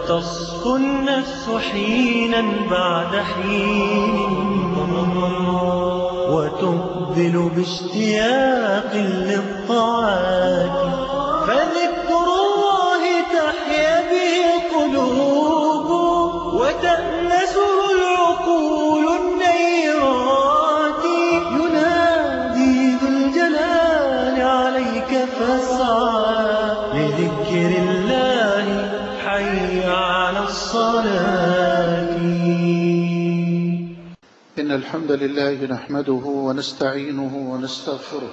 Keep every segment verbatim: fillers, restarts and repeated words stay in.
وتصفو النفس حينا بعد حين، وتقبل باشتياق للطاعات. فذكر الله تحيا به القلوب، وتأنسه العقول النيرات. ينادي ذو الجلال عليك فاسعى لذكر الله، حي على الصلاة. إن الحمد لله نحمده ونستعينه ونستغفره،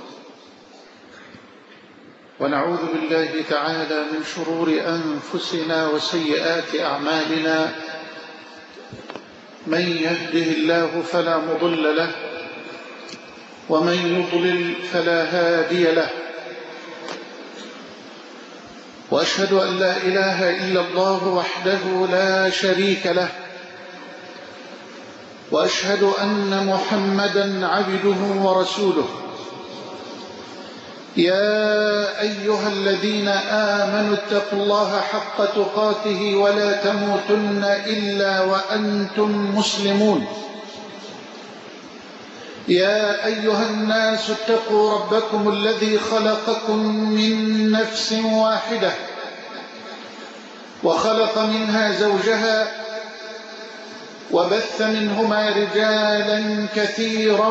ونعوذ بالله تعالى من شرور أنفسنا وسيئات أعمالنا. من يهده الله فلا مضل له، ومن يضلل فلا هادي له. وأشهد أن لا إله إلا الله وحده لا شريك له، وأشهد أن محمدًا عبده ورسوله. يا أيها الذين آمنوا اتقوا الله حق تقاته ولا تموتن إلا وأنتم مسلمون. يا أيها الناس اتقوا ربكم الذي خلقكم من نفس واحدة، وخلق منها زوجها، وبث منهما رجالا كثيرا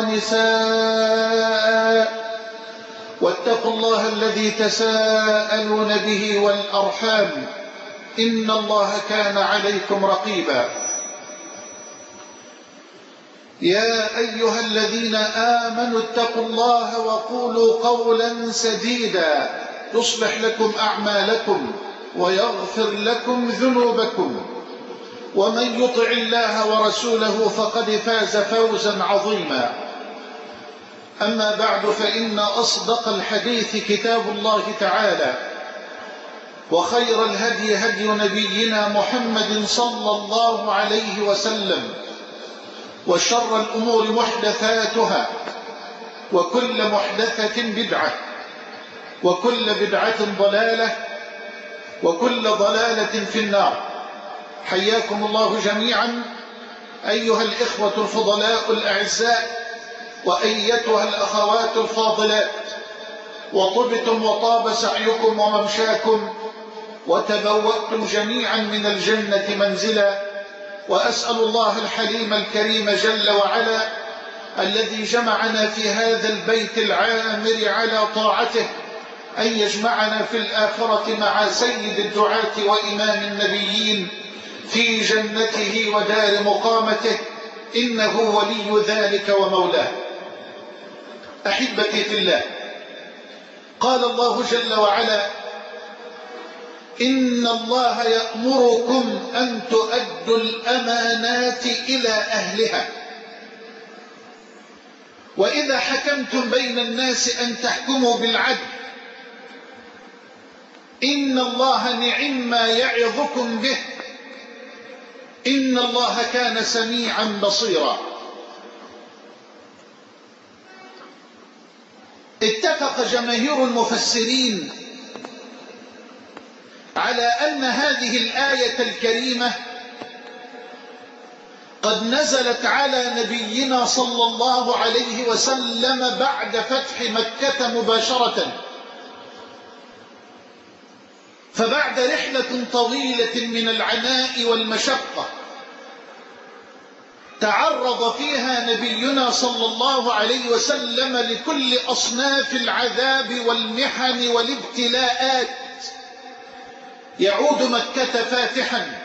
ونساء. واتقوا الله الذي تساءلون به والأرحام، إن الله كان عليكم رقيبا. يا أيها الذين آمنوا اتقوا الله وقولوا قولا سديدا يصلح لكم أعمالكم ويغفر لكم ذنوبكم، ومن يطع الله ورسوله فقد فاز فوزا عظيما. أما بعد، فإن أصدق الحديث كتاب الله تعالى، وخير الهدي هدي نبينا محمد صلى الله عليه وسلم، وشر الأمور محدثاتها، وكل محدثة بدعة، وكل بدعة ضلالة، وكل ضلالة في النار. حياكم الله جميعا أيها الإخوة الفضلاء الأعزاء، وأيتها الأخوات الفاضلات. وطبتم وطاب سعيكم وممشاكم، وتبوأتم جميعا من الجنة منزلا. وأسأل الله الحليم الكريم جل وعلا الذي جمعنا في هذا البيت العامر على طاعته أن يجمعنا في الآخرة مع سيد الدعاة وإمام النبيين في جنته ودار مقامته، إنه ولي ذلك ومولاه. أحبتي في الله، قال الله جل وعلا: إن الله يأمركم أن تؤدوا الأمانات إلى أهلها، وإذا حكمتم بين الناس أن تحكموا بالعدل، إن الله نعم ما يعظكم به، إن الله كان سميعا بصيرا. اتفق جماهير المفسرين على أن هذه الآية الكريمة قد نزلت على نبينا صلى الله عليه وسلم بعد فتح مكة مباشرة، فبعد رحلة طويلة من العناء والمشقة تعرض فيها نبينا صلى الله عليه وسلم لكل أصناف العذاب والمحن والابتلاءات. يعود مكة فاتحا،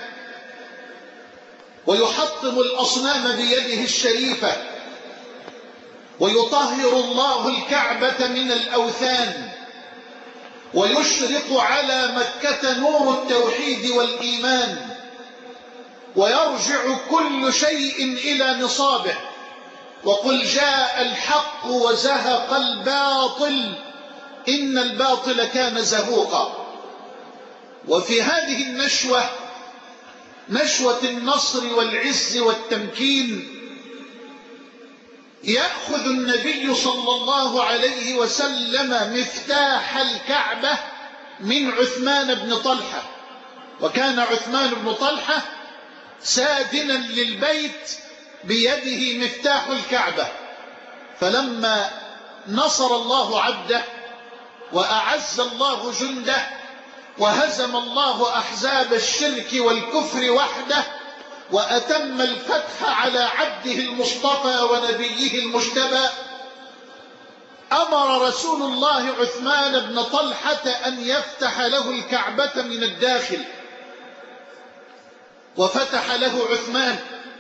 ويحطم الأصنام بيده الشريفة، ويطهر الله الكعبة من الأوثان، ويشرق على مكة نور التوحيد والإيمان، ويرجع كل شيء إلى نصابه. وقل جاء الحق وزهق الباطل، إن الباطل كان زهوقا. وفي هذه النشوة، نشوة النصر والعز والتمكين، يأخذ النبي صلى الله عليه وسلم مفتاح الكعبة من عثمان بن طلحة، وكان عثمان بن طلحة سادنا للبيت بيده مفتاح الكعبة. فلما نصر الله عبده وأعز الله جنده وهزم الله أحزاب الشرك والكفر وحده وأتم الفتح على عبده المصطفى ونبيه المجتبى، أمر رسول الله عثمان بن طلحة أن يفتح له الكعبة من الداخل، وفتح له عثمان.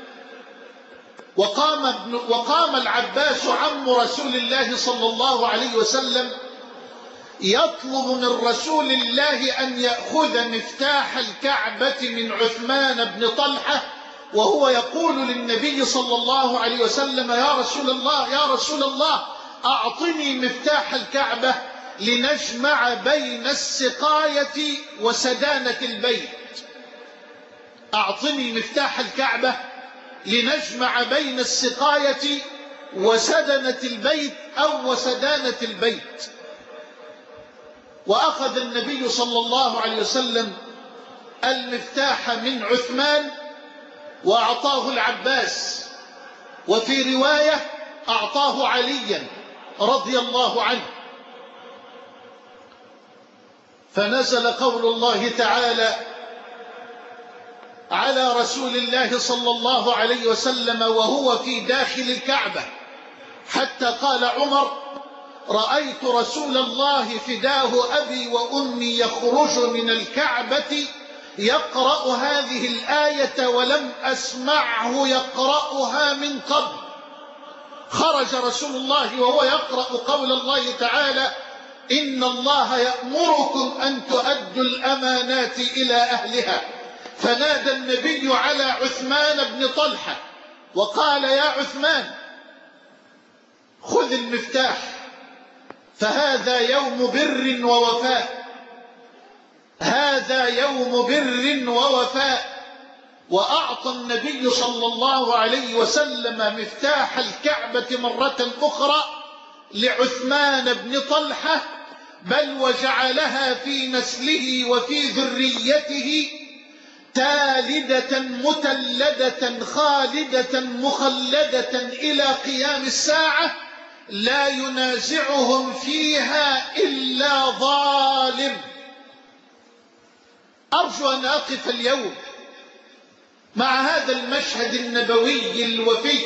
وقام, ابن وقام العباس عم رسول الله صلى الله عليه وسلم يطلب من رسول الله أن يأخذ مفتاح الكعبة من عثمان بن طلحة، وهو يقول للنبي صلى الله عليه وسلم: يا رسول الله يا رسول الله أعطني مفتاح الكعبة لنجمع بين السقاية وسدانة البيت. أعطني مفتاح الكعبة لنجمع بين السقاية وسدنة البيت أو وسدانة البيت. وأخذ النبي صلى الله عليه وسلم المفتاح من عثمان وأعطاه العباس، وفي رواية أعطاه عليا رضي الله عنه. فنزل قول الله تعالى على رسول الله صلى الله عليه وسلم وهو في داخل الكعبة، حتى قال عمر: رأيت رسول الله فداه أبي وأمي يخرج من الكعبة يقرأ هذه الآية ولم أسمعه يقرأها من قبل. خرج رسول الله وهو يقرأ قول الله تعالى: إن الله يأمركم أن تؤدوا الأمانات إلى أهلها. فنادى النبي على عثمان بن طلحة وقال: يا عثمان خذ المفتاح، فهذا يوم بر ووفاء، هذا يوم بر ووفاء. وأعطى النبي صلى الله عليه وسلم مفتاح الكعبة مرة أخرى لعثمان بن طلحة، بل وجعلها في نسله وفي ذريته تالدة متلدة خالدة مخلدة إلى قيام الساعة، لا ينازعهم فيها إلا ظالم. أرجو أن أقف اليوم مع هذا المشهد النبوي الوفي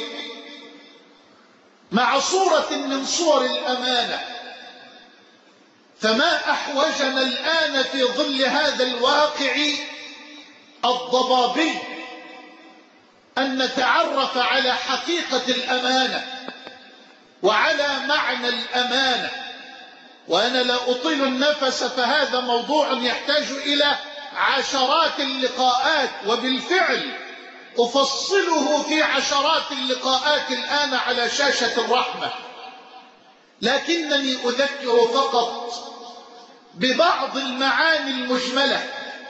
مع صورة من صور الأمانة. فما أحوجنا الآن في ظل هذا الواقع الضبابي أن نتعرف على حقيقة الأمانة وعلى معنى الأمانة. وأنا لا أطيل النفس، فهذا موضوع يحتاج إلى عشرات اللقاءات، وبالفعل أفصله في عشرات اللقاءات الآن على شاشة الرحمة، لكنني أذكر فقط ببعض المعاني المجملة،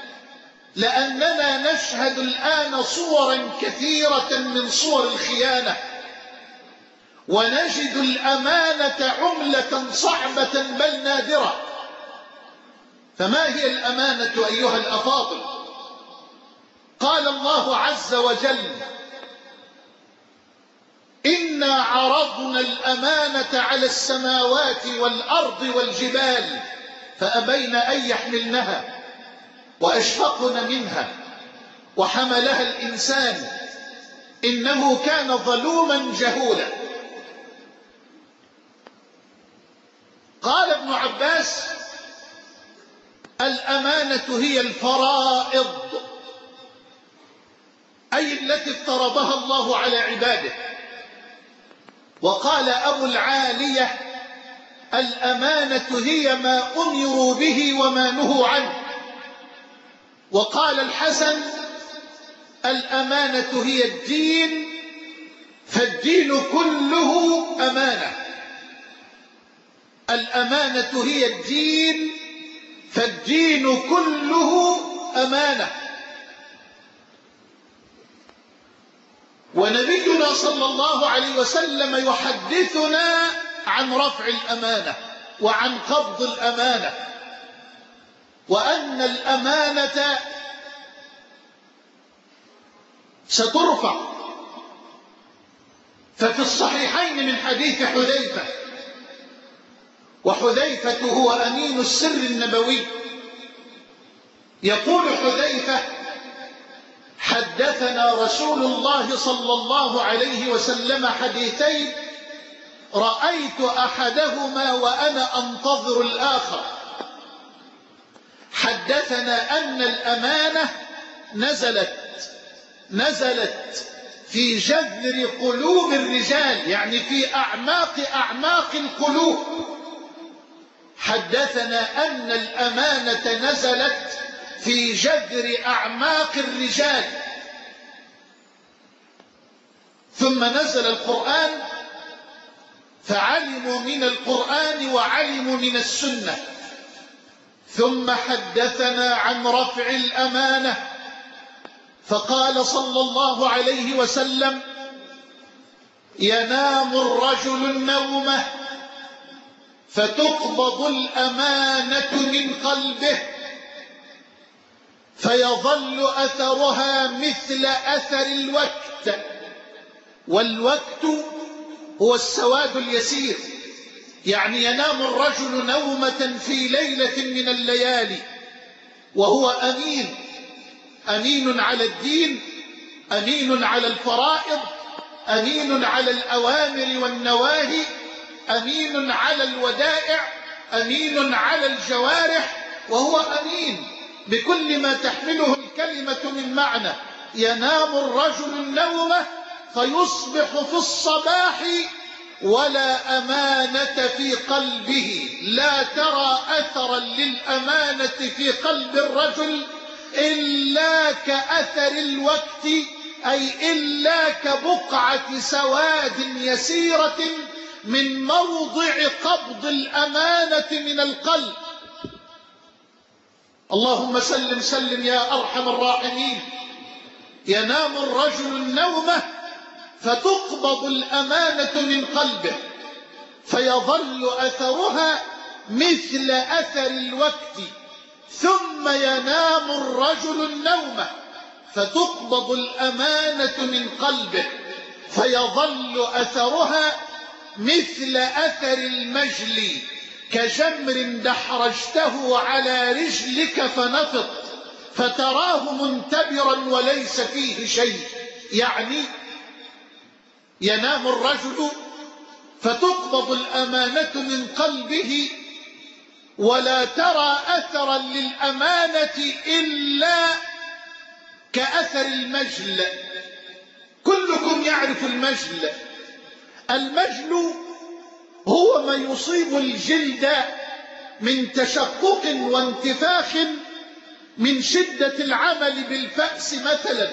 لأننا نشهد الآن صورا كثيرة من صور الخيانة، ونجد الأمانة عملة صعبة بل نادرة. فما هي الأمانة أيها الأفاضل؟ قال الله عز وجل: إنا عرضنا الأمانة على السماوات والأرض والجبال فأبين أن يحملنها وأشفقن منها وحملها الإنسان إنه كان ظلوما جهولا. قال ابن عباس: الأمانة هي الفرائض، أي التي افترضها الله على عباده. وقال أبو العالية: الأمانة هي ما أمروا به وما نهوا عنه. وقال الحسن: الأمانة هي الدين، فالدين كله أمانة. الأمانة هي الدين، فالدين كله أمانة. ونبينا صلى الله عليه وسلم يحدثنا عن رفع الأمانة وعن قبض الأمانة، وأن الأمانة سترفع. ففي الصحيحين من حديث حذيفة، وحذيفة هو أمين السر النبوي، يقول حذيفة: حدثنا رسول الله صلى الله عليه وسلم حديثين رأيت أحدهما وأنا أنتظر الآخر. حدثنا أن الأمانة نزلت نزلت في جذر قلوب الرجال، يعني في أعماق أعماق القلوب. حدثنا أن الأمانة نزلت في جذر أعماق الرجال، ثم نزل القرآن فعلموا من القرآن وعلموا من السنة. ثم حدثنا عن رفع الأمانة، فقال صلى الله عليه وسلم: ينام الرجل النومة فتقبض الأمانة من قلبه فيظل أثرها مثل أثر الوقت. والوقت هو السواد اليسير، يعني ينام الرجل نومة في ليلة من الليالي وهو أمين، أمين على الدين، أمين على الفرائض، أمين على الأوامر والنواهي، أمين على الودائع، أمين على الجوارح، وهو أمين بكل ما تحمله الكلمة من معنى. ينام الرجل النومة فيصبح في الصباح ولا أمانة في قلبه، لا ترى أثرا للأمانة في قلب الرجل إلا كأثر الوقت، أي إلا كبقعة سواد يسيرة من موضع قبض الأمانة من القلب. اللهم سلم سلم يا أرحم الراحمين. ينام الرجل النومة فتقبض الأمانة من قلبه فيظل أثرها مثل أثر الوقت، ثم ينام الرجل النومة فتقبض الأمانة من قلبه فيظل أثرها مثل أثر المجل، كجمر دحرجته على رجلك فنفط فتراه منتبرا وليس فيه شيء. يعني ينام الرجل فتقبض الأمانة من قلبه ولا ترى أثرا للأمانة إلا كأثر المجل. كلكم يعرف المجل. المجل هو ما يصيب الجلد من تشقق وانتفاخ من شدة العمل بالفأس مثلا،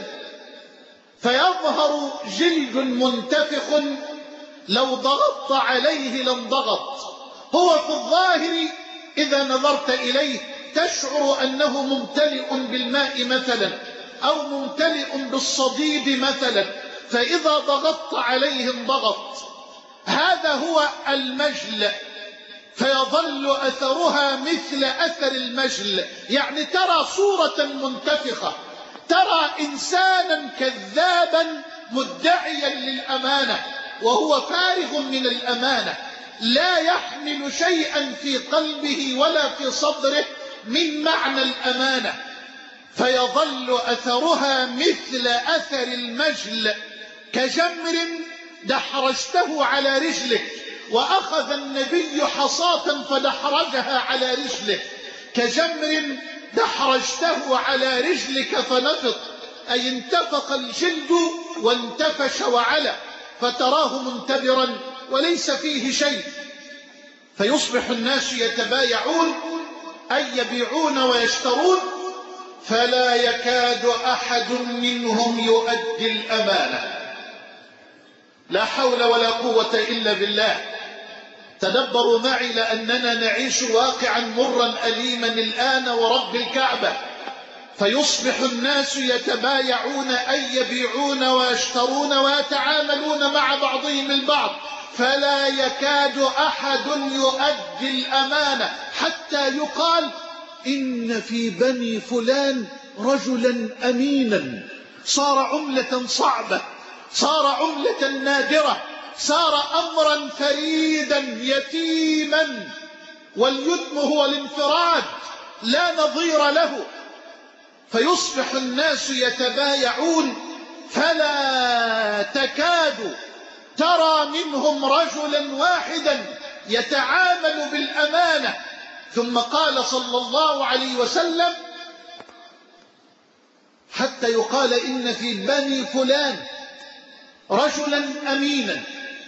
فيظهر جلد منتفخ لو ضغطت عليه لانضغط. هو في الظاهر إذا نظرت إليه تشعر أنه ممتلئ بالماء مثلا أو ممتلئ بالصديد مثلا، فإذا ضغطت عليه انضغط. هذا هو المجل، فيظل أثرها مثل أثر المجل، يعني ترى صورة منتفخة، ترى إنسانا كذابا مدعيا للأمانة وهو فارغ من الأمانة، لا يحمل شيئا في قلبه ولا في صدره من معنى الأمانة، فيظل أثرها مثل أثر المجل، كجمر دحرجته على رجلك. وأخذ النبي حصاة فدحرجها على رجله، كجمر دحرجته على رجلك فنفط، أي انتفق الجلد وانتفش وعلى، فتراه منتبرا وليس فيه شيء. فيصبح الناس يتبايعون أي يبيعون ويشترون، فلا يكاد أحد منهم يؤدي الأمانة. لا حول ولا قوة إلا بالله. تدبروا معي لأننا نعيش واقعا مرا أليما الآن ورب الكعبة. فيصبح الناس يتبايعون أي يبيعون ويشترون ويتعاملون مع بعضهم البعض، فلا يكاد أحد يؤدي الأمانة، حتى يقال إن في بني فلان رجلا أمينا، صار عملة صعبة، صار عملة نادرة، صار أمرا فريدا يتيما، واليتم هو الانفراد لا نظير له، فيصبح الناس يتبايعون فلا تكاد ترى منهم رجلا واحدا يتعامل بالأمانة. ثم قال صلى الله عليه وسلم: حتى يقال إن في بني فلان رجلا أمينا،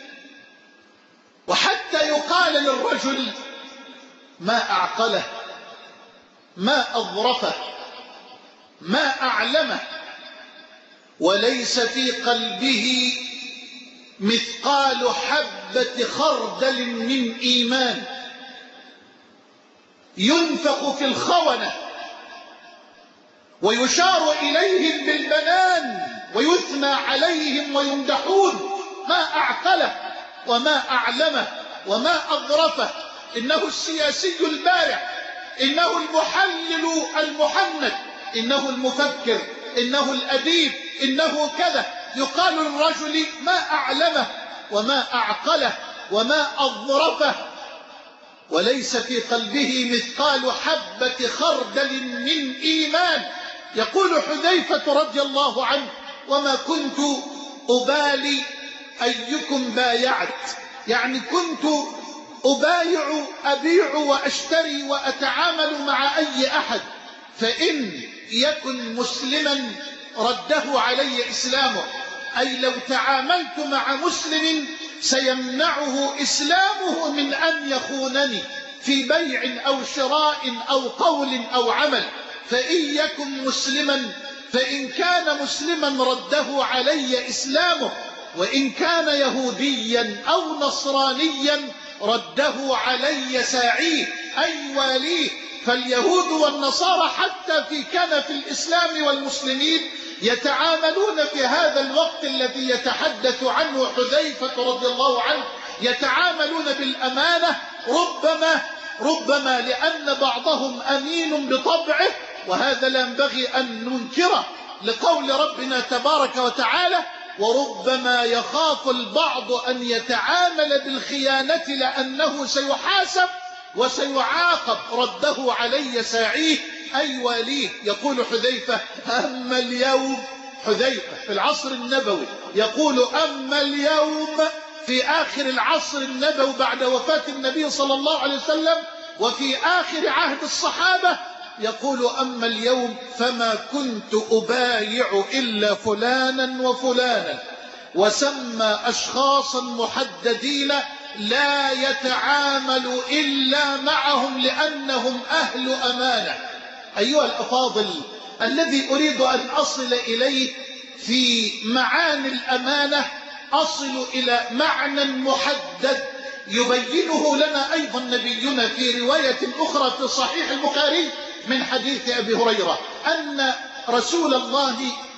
وحتى يقال للرجل: ما أعقله، ما أظرفه، ما أعلمه، وليس في قلبه مثقال حبة خردل من إيمان، ينفق في الخونة ويشار إليهم بالبنان ويثنى عليهم ويمدحون. ما أعقله وما أعلمه وما أظرفه. إنه السياسي البارع، إنه المحلل المحنك، إنه المفكر، إنه الأديب، إنه كذا. يقال للرجل: ما أعلمه وما أعقله وما أظرفه، وليس في قلبه مثقال حبة خردل من إيمان. يقول حذيفة رضي الله عنه: وما كنت أبالي أيكم بايعت، يعني كنت أبايع أبيع وأشتري وأتعامل مع أي أحد، فإن يكن مسلما رده علي إسلامه، أي لو تعاملت مع مسلم سيمنعه إسلامه من أن يخونني في بيع أو شراء أو قول أو عمل. فإن يكن مسلما، فإن كان مسلما رده علي إسلامه، وإن كان يهوديا أو نصرانيا رده علي ساعيه أي واليه. فاليهود والنصارى حتى في كنف الإسلام والمسلمين يتعاملون في هذا الوقت الذي يتحدث عنه حذيفة رضي الله عنه، يتعاملون بالأمانة، ربما ربما لأن بعضهم أمين بطبعه، وهذا لا ينبغي أن ننكره لقول ربنا تبارك وتعالى: وربما يخاف البعض أن يتعامل بالخيانة لأنه سيحاسب وسيعاقب، رده علي ساعيه أي واليه. يقول حذيفة: أما اليوم، حذيفة في العصر النبوي يقول: أما اليوم في آخر العصر النبوي بعد وفاة النبي صلى الله عليه وسلم وفي آخر عهد الصحابة، يقول: أما اليوم فما كنت أبايع إلا فلانا وفلانا، وسمى أشخاصا محددين لا يتعامل إلا معهم لأنهم أهل أمانة. أيها الأفاضل، الذي أريد أن أصل إليه في معاني الأمانة، أصل إلى معنى محدد يبينه لنا أيضا نبينا في رواية أخرى في صحيح البخاري من حديث أبي هريرة، أن رسول الله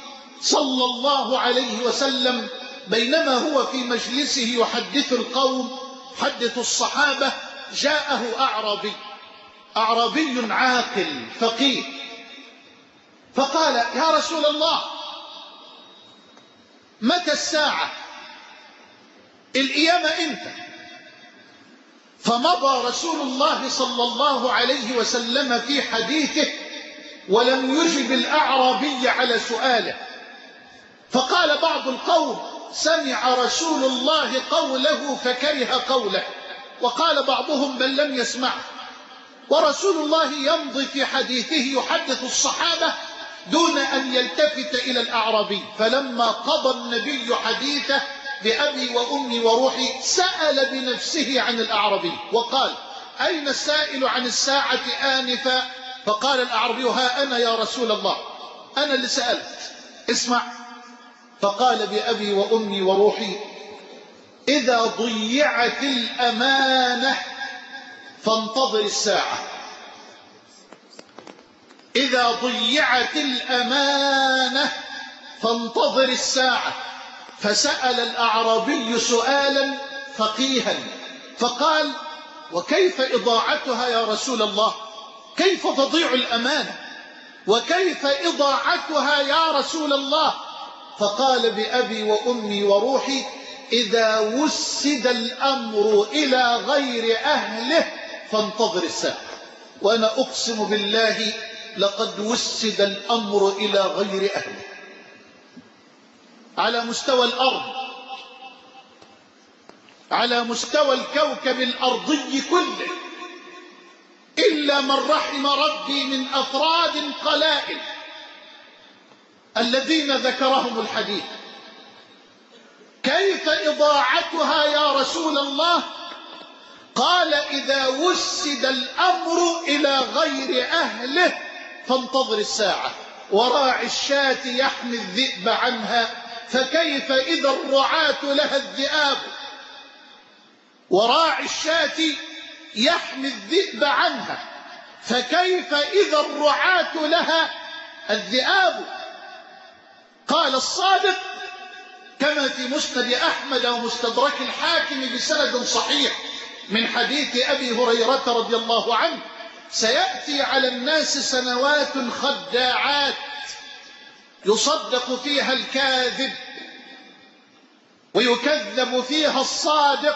صلى الله عليه وسلم بينما هو في مجلسه يحدث القوم، حدث الصحابة، جاءه أعرابي أعرابي عاقل فقيه، فقال: يا رسول الله، متى الساعة؟ القيامة إمتى؟ فمضى رسول الله صلى الله عليه وسلم في حديثه ولم يجب الأعرابي على سؤاله. فقال بعض القوم: سمع رسول الله قوله فكره قوله، وقال بعضهم: بل لم يسمعه. ورسول الله يمضي في حديثه يحدث الصحابة دون أن يلتفت إلى الأعرابي. فلما قضى النبي حديثه بأبي وأمي وروحي سأل بنفسه عن الأعرابي وقال: أين السائل عن الساعة آنفا؟ فقال الأعرابي: ها أنا يا رسول الله، أنا اللي سألت، اسمع. فقال: بأبي وأمي وروحي، إذا ضيعت الأمانة فانتظر الساعة. إذا ضيعت الأمانة فانتظر الساعة. فسأل الأعرابي سؤالا فقيها فقال: وكيف إضاعتها يا رسول الله؟ كيف تضيع الأمانة؟ وكيف إضاعتها يا رسول الله؟ فقال بأبي وأمي وروحي إذا وسد الأمر إلى غير أهله فانتظر الساعة. وأنا أقسم بالله لقد وسد الأمر إلى غير أهله على مستوى الأرض، على مستوى الكوكب الأرضي كله، إلا من رحم ربي من أفراد قلائل الذين ذكرهم الحديث. كيف إضاعتها يا رسول الله؟ قال إذا وسد الأمر إلى غير أهله فانتظر الساعة. وراعي الشاة يحمي الذئب عنها فكيف إذا الرعاة لها الذئاب. وراعي الشاة يحمي الذئب عنها فكيف إذا الرعاة لها الذئاب. قال الصادق كما في مسند أحمد ومستدرك الحاكم بسند صحيح من حديث أبي هريرة رضي الله عنه: سيأتي على الناس سنوات خداعات يصدق فيها الكاذب ويكذب فيها الصادق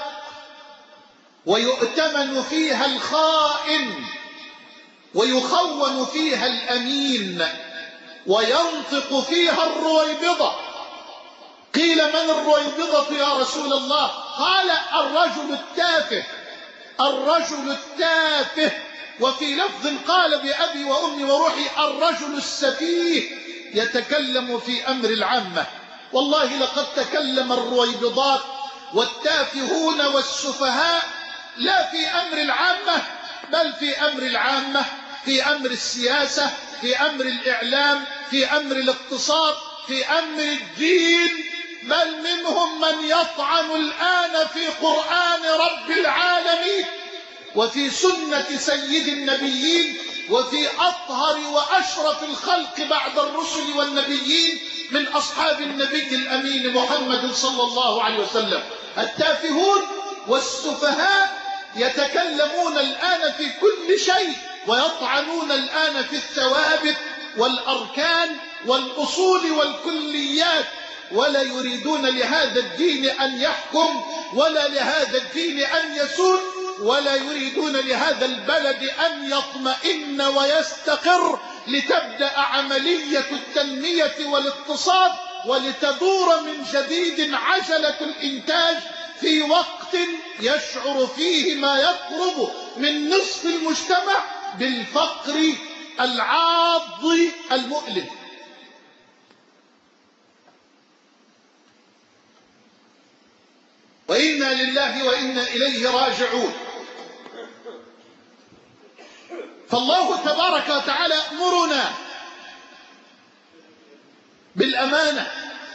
ويؤتمن فيها الخائن ويخون فيها الأمين وينطق فيها الرويبضة. قيل من الرويبضة يا رسول الله؟ قال الرجل التافه، الرجل التافه. وفي لفظ قال بأبي وأمي وروحي الرجل السفيه يتكلم في أمر العامة. والله لقد تكلم الرويبضات والتافهون والسفهاء لا في أمر العامة بل في أمر العامة، في أمر السياسة، في أمر الإعلام، في أمر الاقتصاد، في أمر الدين. بل منهم من يطعن الآن في قرآن رب العالمين وفي سنة سيد النبيين وفي أطهر وأشرف الخلق بعد الرسل والنبيين من أصحاب النبي الأمين محمد صلى الله عليه وسلم. التافهون والسفهاء يتكلمون الآن في كل شيء ويطعنون الآن في الثوابت والأركان والأصول والكليات، ولا يريدون لهذا الدين أن يحكم ولا لهذا الدين أن يسود ولا يريدون لهذا البلد أن يطمئن ويستقر لتبدأ عملية التنمية والاقتصاد ولتدور من جديد عجلة الإنتاج في وقت يشعر فيه ما يقرب من نصف المجتمع بالفقر العاض المؤلم. وإنا لله وإنا إليه راجعون. فالله تبارك وتعالى يأمرنا بالأمانة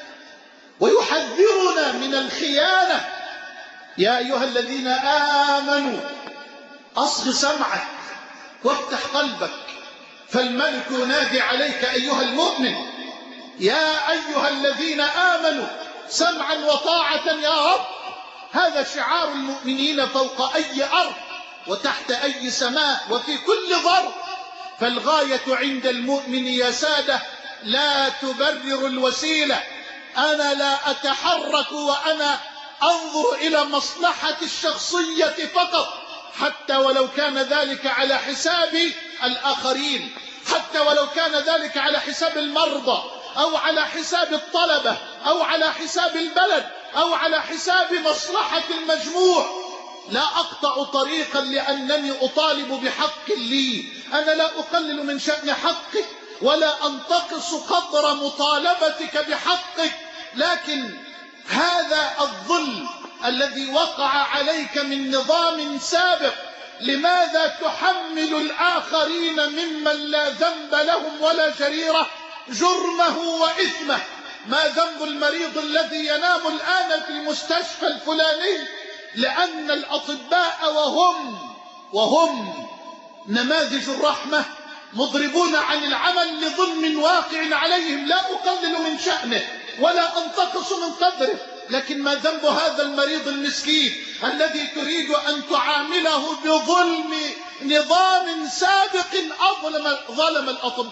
ويحذرنا من الخيانة. يا أيها الذين آمنوا أصغ سمعك وافتح قلبك فالملك ينادي عليك أيها المؤمن. يا أيها الذين آمنوا سمعا وطاعة يا رب. هذا شعار المؤمنين فوق أي أرض وتحت أي سماء وفي كل ظرف. فالغاية عند المؤمن يا سادة لا تبرر الوسيلة. أنا لا أتحرك وأنا أنظر إلى مصلحتي الشخصية فقط، حتى ولو كان ذلك على حساب الآخرين، حتى ولو كان ذلك على حساب المرضى أو على حساب الطلبة أو على حساب البلد أو على حساب مصلحة المجموع. لا أقطع طريقا لأنني أطالب بحق لي. أنا لا أقلل من شأن حقك ولا أنتقص قدر مطالبتك بحقك، لكن هذا الظلم الذي وقع عليك من نظام سابق لماذا تحمل الآخرين ممن لا ذنب لهم ولا جريرة جرمه وإثمه؟ ما ذنب المريض الذي ينام الآن في المستشفى الفلاني لأن الأطباء وهم وهم نماذج الرحمة مضربون عن العمل لظلم واقع عليهم؟ لا أقلل من شأنه ولا أنتقص من قدره، لكن ما ذنب هذا المريض المسكين الذي تريد أن تعامله بظلم نظام سابق أظلم ظلم الأطباء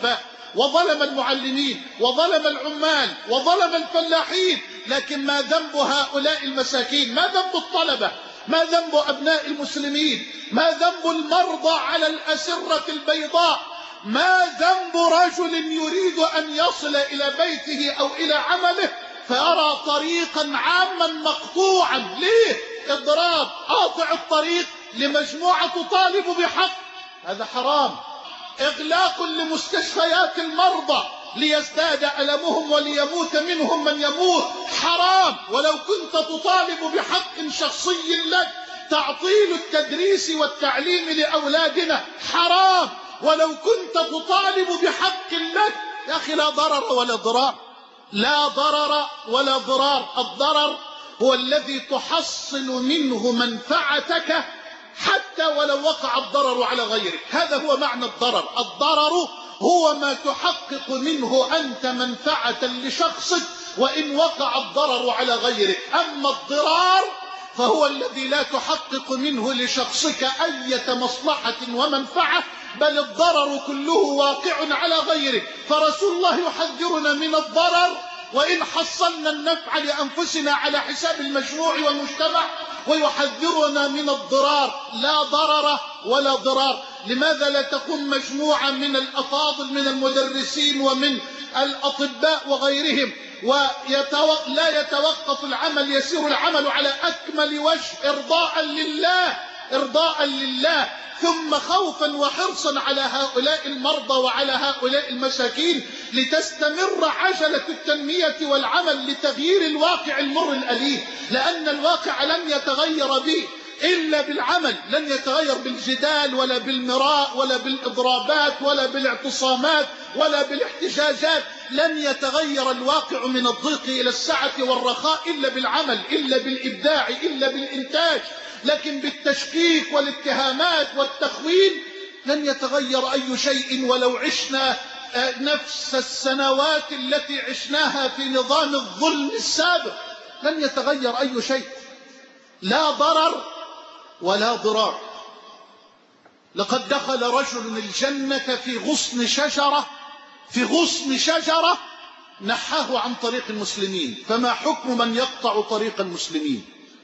وظلم المعلمين وظلم العمال وظلم الفلاحين، لكن ما ذنب هؤلاء المساكين؟ ما ذنب الطلبة؟ ما ذنب أبناء المسلمين؟ ما ذنب المرضى على الأسرة البيضاء؟ ما ذنب رجل يريد أن يصل إلى بيته أو إلى عمله فيرى طريقا عاما مقطوعا؟ ليه؟ إضراب، قاطع الطريق لمجموعة تطالب بحق، هذا حرام. إغلاق لمستشفيات المرضى ليزداد ألمهم وليموت منهم من يموت، حرام. ولو كنت تطالب بحق شخصي لك، تعطيل التدريس والتعليم لأولادنا، حرام. ولو كنت تطالب بحق لك يا أخي، لا ضرر ولا ضرار، لا ضرر ولا ضرار. الضرر هو الذي تحصل منه منفعتك حتى ولو وقع الضرر على غيرك، هذا هو معنى الضرر. الضرر هو ما تحقق منه أنت منفعة لشخصك وإن وقع الضرر على غيرك. أما الضرار فهو الذي لا تحقق منه لشخصك أي مصلحة ومنفعة، بل الضرر كله واقع على غيرك. فرسول الله يحذرنا من الضرر وإن حصلنا النفع لأنفسنا على حساب المجموع والمجتمع، ويحذرنا من الضرار، لا ضرر ولا ضرار. لماذا لا تقوم مجموعة من الأفاضل من المدرسين ومن الأطباء وغيرهم ولا يتوقف العمل، يسير العمل على أكمل وجه إرضاء لله، إرضاء لله، ثم خوفا وحرصا على هؤلاء المرضى وعلى هؤلاء المساكين لتستمر عجلة التنمية والعمل لتغيير الواقع المر الأليم، لأن الواقع لن يتغير به إلا بالعمل، لن يتغير بالجدال ولا بالمراء ولا بالإضرابات ولا بالاعتصامات ولا بالاحتجاجات. لن يتغير الواقع من الضيق إلى السعة والرخاء إلا بالعمل، إلا بالإبداع، إلا بالإنتاج. لكن بالتشكيك والاتهامات والتخوين لن يتغير أي شيء ولو عشنا نفس السنوات التي عشناها في نظام الظلم السابق، لن يتغير أي شيء. لا ضرر ولا ضرار. لقد دخل رجل الجنة في غصن شجرة، في غصن شجرة نحاه عن طريق المسلمين. فما حكم من يقطع طريق المسلمين؟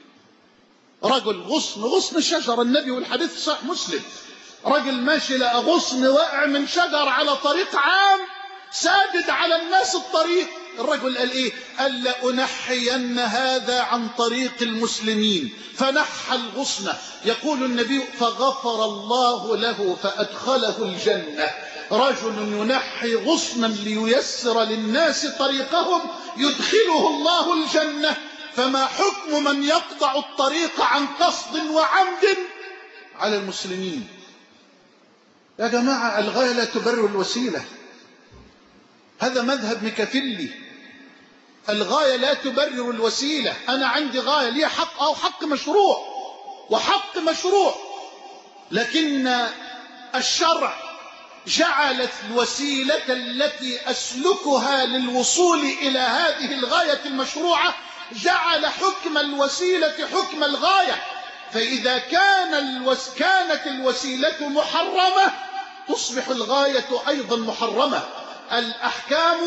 رجل غصن، غصن شجر، النبي والحديث صحيح مسلم، رجل ماشي لقى غصن واقع من شجر على طريق عام سادد على الناس الطريق. الرجل قال ايه؟ قال لأنحين هذا عن طريق المسلمين، فنحى الغصن. يقول النبي فغفر الله له فأدخله الجنة. رجل ينحي غصنا لييسر للناس طريقهم يدخله الله الجنة. فما حكم من يقطع الطريق عن قصد وعمد على المسلمين؟ يا جماعة، الغاية لا تبرر الوسيلة، هذا مذهب ميكافيلي. الغاية لا تبرر الوسيلة. أنا عندي غاية لي حق، أو حق مشروع وحق مشروع، لكن الشرع جعلت الوسيلة التي أسلكها للوصول إلى هذه الغاية المشروعة، جعل حكم الوسيلة حكم الغاية. فإذا كان الوس... كانت الوسيلة محرمة تصبح الغاية أيضا محرمة. الأحكام،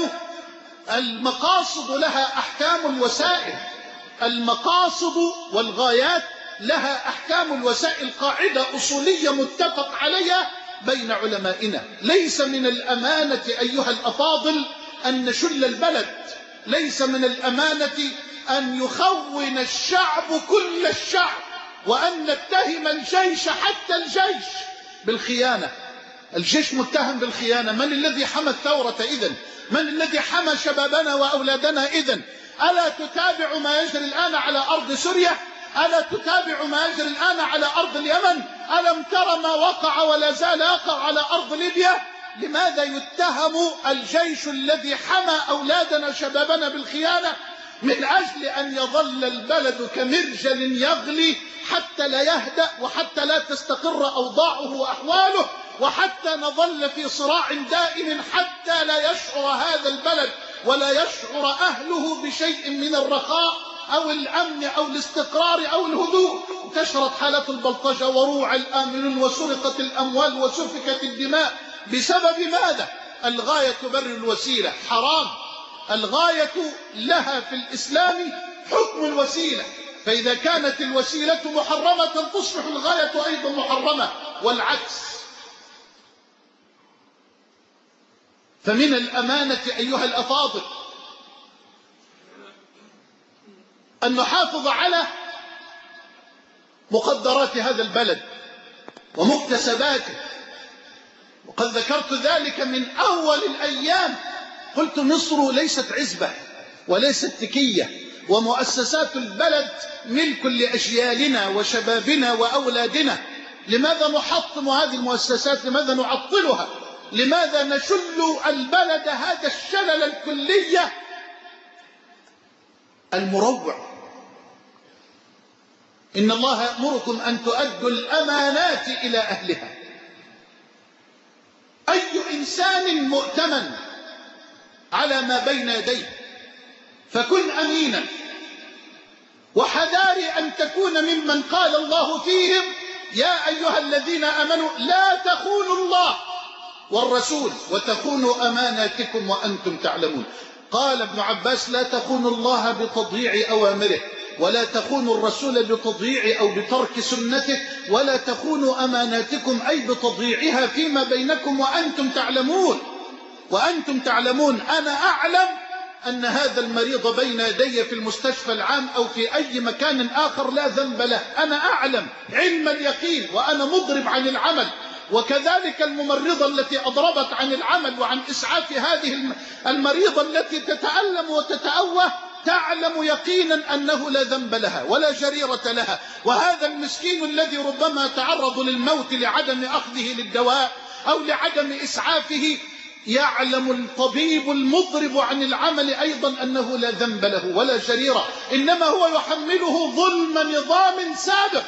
المقاصد لها أحكام الوسائل، المقاصد والغايات لها أحكام الوسائل، قاعدة أصولية متفق عليها بين علمائنا. ليس من الأمانة أيها الأفاضل أن نشل البلد، ليس من الأمانة أن يخون الشعب كل الشعب، وأن نتهم الجيش حتى الجيش بالخيانة. الجيش متهم بالخيانة. من الذي حمى الثورة إذن؟ من الذي حمى شبابنا وأولادنا إذن؟ ألا تتابع ما يجري الآن على أرض سوريا؟ ألا تتابع ما يجري الآن على أرض اليمن؟ ألم ترى ما وقع ولا زال يقع على أرض ليبيا؟ لماذا يتهم الجيش الذي حمى أولادنا شبابنا بالخيانة؟ من أجل أن يظل البلد كمرجل يغلي حتى لا يهدأ، وحتى لا تستقر أوضاعه وأحواله، وحتى نظل في صراع دائم حتى لا يشعر هذا البلد ولا يشعر أهله بشيء من الرخاء أو الأمن أو الاستقرار أو الهدوء. انتشرت حالة البلطجة وروع الآمنون وسرقت الأموال وسفكت الدماء. بسبب ماذا؟ الغاية تبرر الوسيلة، حرام. الغاية لها في الإسلام حكم الوسيلة، فإذا كانت الوسيلة محرمة تصبح الغاية أيضا محرمة والعكس. فمن الأمانة أيها الأفاضل أن نحافظ على مقدرات هذا البلد ومكتسباته، وقد ذكرت ذلك من أول الأيام. قلت مصر ليست عزبة وليست تكية، ومؤسسات البلد ملك لأجيالنا وشبابنا وأولادنا. لماذا نحطم هذه المؤسسات؟ لماذا نعطلها؟ لماذا نشل البلد هذا الشلل الكلية المروع؟ إن الله يأمركم أن تؤدوا الأمانات إلى أهلها. أي إنسان مؤتمن على ما بين يديه، فكن أمينا، وحذار أن تكون ممن قال الله فيهم يا أيها الذين آمنوا لا تخونوا الله والرسول وتخونوا أماناتكم وأنتم تعلمون. قال ابن عباس لا تخونوا الله بتضييع أوامره، ولا تخونوا الرسول بتضييع أو بترك سنته، ولا تخونوا أماناتكم أي بتضييعها فيما بينكم وأنتم تعلمون. وأنتم تعلمون. أنا أعلم أن هذا المريض بين يدي في المستشفى العام أو في أي مكان آخر لا ذنب له، أنا أعلم علم اليقين، وأنا مضرب عن العمل. وكذلك الممرضة التي أضربت عن العمل وعن إسعاف هذه المريضة التي تتألم وتتأوه تعلم يقينا أنه لا ذنب لها ولا جريرة لها. وهذا المسكين الذي ربما تعرض للموت لعدم أخذه للدواء أو لعدم إسعافه يعلم الطبيب المضرب عن العمل أيضا أنه لا ذنب له ولا جريرة، إنما هو يحمله ظلم نظام سابق،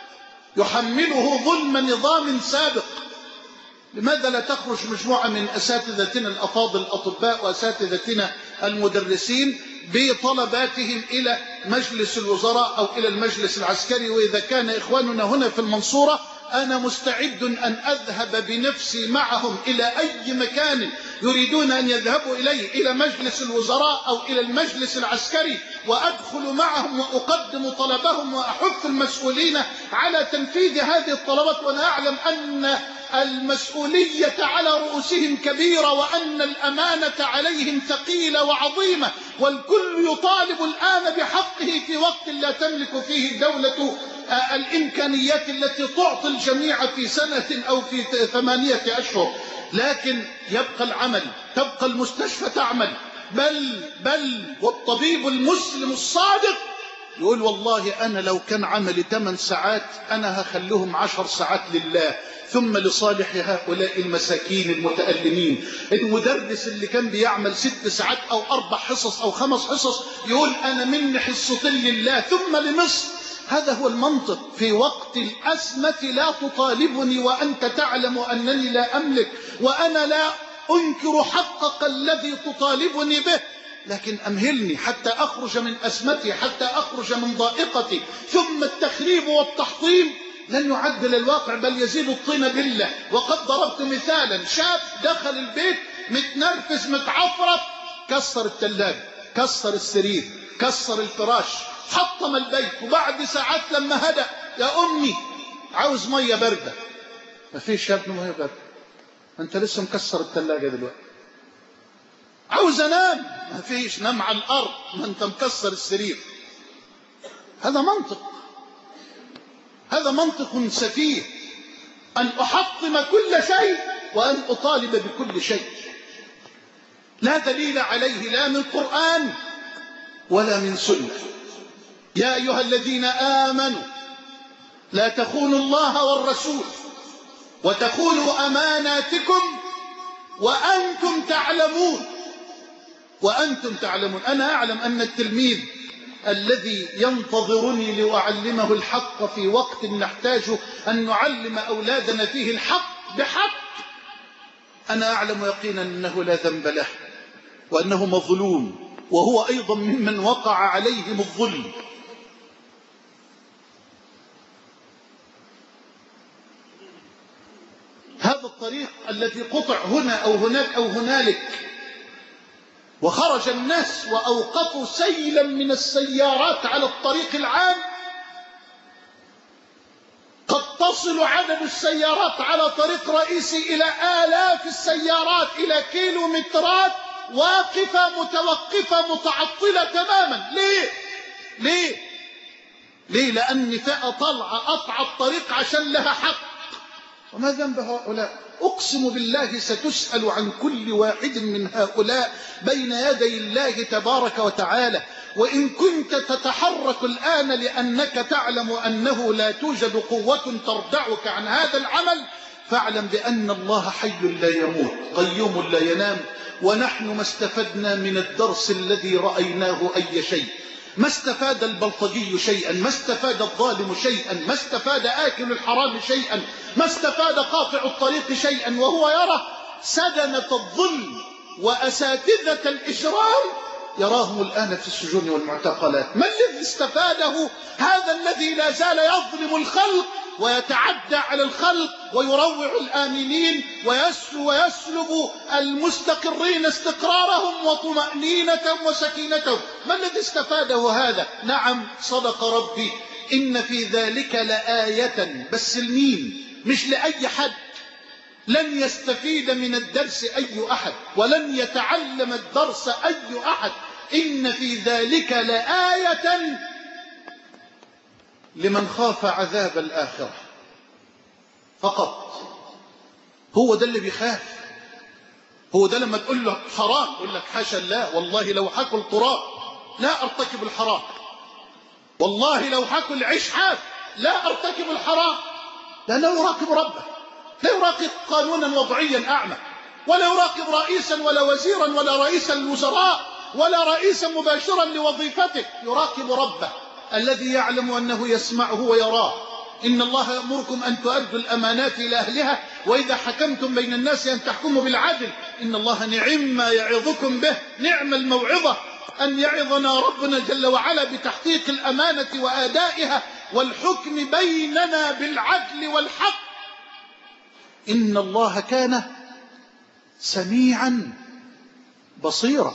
يحمله ظلم نظام سابق. لماذا لا تخرج مجموعة من أساتذتنا الأفاضل الأطباء وأساتذتنا المدرسين بطلباتهم إلى مجلس الوزراء أو إلى المجلس العسكري؟ وإذا كان إخواننا هنا في المنصورة أنا مستعد أن أذهب بنفسي معهم إلى أي مكان يريدون أن يذهبوا إليه، إلى مجلس الوزراء أو إلى المجلس العسكري، وأدخل معهم وأقدم طلبهم وأحث المسؤولين على تنفيذ هذه الطلبات. وأنا أعلم أن المسؤولية على رؤوسهم كبيرة، وأن الأمانة عليهم ثقيلة وعظيمة، والكل يطالب الآن بحقه في وقت لا تملك فيه الدولة الإمكانيات التي تعطي الجميع في سنة أو في ثمانية أشهر. لكن يبقى العمل، تبقى المستشفى تعمل، بل بل والطبيب المسلم الصادق يقول والله أنا لو كان عملي ثمان ساعات أنا هخليهم عشر ساعات لله ثم لصالح هؤلاء المساكين المتألمين. المدرس اللي كان بيعمل ست ساعات أو أربع حصص أو خمس حصص يقول أنا مني حصتين لله ثم لمصر. هذا هو المنطق. في وقت الأزمة لا تطالبني وأنت تعلم أنني لا أملك، وأنا لا أنكر حقك الذي تطالبني به، لكن أمهلني حتى أخرج من أزمتي، حتى أخرج من ضائقتي. ثم التخريب والتحطيم لن يعدل الواقع بل يزيد الطين بالله. وقد ضربت مثالا، شاب دخل البيت متنرفز متعفرت، كسر الثلاجة، كسر السرير، كسر الفراش، حطم البيت، وبعد ساعات لما هدأ يا أمي عاوز مية باردة. ما فيش يا ابني مية باردة، أنت لسه مكسر الثلاجة دلوقتي. عاوز أنام، ما فيش، نام على الأرض، ما أنت مكسر السرير. هذا منطق، هذا منطق سفيه، أن أحطم كل شيء وأن أطالب بكل شيء. لا دليل عليه لا من قرآن ولا من سنة. يا أيها الذين آمنوا لا تخونوا الله والرسول وتخونوا أماناتكم وأنتم تعلمون. وأنتم تعلمون. أنا أعلم أن التلميذ الذي ينتظرني لأعلمه الحق في وقت نحتاج أن نعلم أولادنا فيه الحق بحق، أنا أعلم يقينا أنه لا ذنب له وأنه مظلوم، وهو أيضا ممن وقع عليهم الظلم. هذا الطريق الذي قطع هنا أو هناك أو هنالك، وخرج الناس وأوقفوا سيلا من السيارات على الطريق العام، قد تصل عدد السيارات على طريق رئيسي إلى آلاف السيارات، إلى كيلومترات واقفة متوقفة متعطلة تماما. ليه؟ ليه؟ ليه؟ لأن فئة طلعة قطع الطريق عشان لها حق. وما ذنب هؤلاء؟ أقسم بالله ستسأل عن كل واحد من هؤلاء بين يدي الله تبارك وتعالى. وإن كنت تتحرك الآن لأنك تعلم أنه لا توجد قوة تردعك عن هذا العمل، فاعلم بأن الله حي لا يموت قيوم لا ينام. ونحن ما استفدنا من الدرس الذي رأيناه أي شيء. ما استفاد البلطجي شيئا، ما استفاد الظالم شيئا، ما استفاد آكل الحرام شيئا، ما استفاد قاطع الطريق شيئا، وهو يرى سدنة الظلم وأساتذة الإجرام يراهم الآن في السجون والمعتقلات. ما الذي استفاده هذا الذي لا زال يظلم الخلق ويتعدى على الخلق ويروع الآمنين ويسلب المستقرين استقرارهم وطمأنينتهم وسكينتهم؟ ما الذي استفاده هذا؟ نعم صدق ربي، إن في ذلك لآية، بس لمين؟ مش لأي حد. لن يستفيد من الدرس أي أحد، ولن يتعلم الدرس أي أحد. إن في ذلك لآية لمن خاف عذاب الآخرة فقط. هو ده اللي بيخاف. هو ده لما تقول له حرام يقول لك حاشا الله، والله لو حكوا التراب لا أرتكب الحرام، والله لو حكوا العيش حاف لا أرتكب الحرام. لا لا يراقب ربه، لا يراقب قانونا وضعيا أعمى، ولا يراقب رئيسا ولا وزيرا ولا رئيسا للوزراء ولا رئيسا مباشرا لوظيفته. يراقب ربه الذي يعلم أنه يسمعه ويراه. إن الله يأمركم أن تؤدوا الأمانات إلى أهلها وإذا حكمتم بين الناس أن تحكموا بالعدل إن الله نعم ما يعظكم به. نعم الموعظة أن يعظنا ربنا جل وعلا بتحقيق الأمانة وآدائها والحكم بيننا بالعدل والحق. إن الله كان سميعا بصيرا.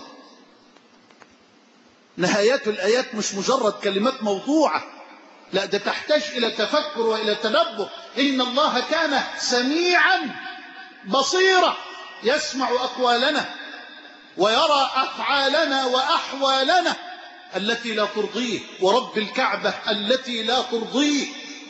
نهايات الآيات مش مجرد كلمات موضوعة، لا ده تحتاج إلى تفكر وإلى تدبر. إن الله كان سميعا بصيرا، يسمع أقوالنا ويرى أفعالنا وأحوالنا التي لا ترضيه، ورب الكعبة التي لا ترضيه.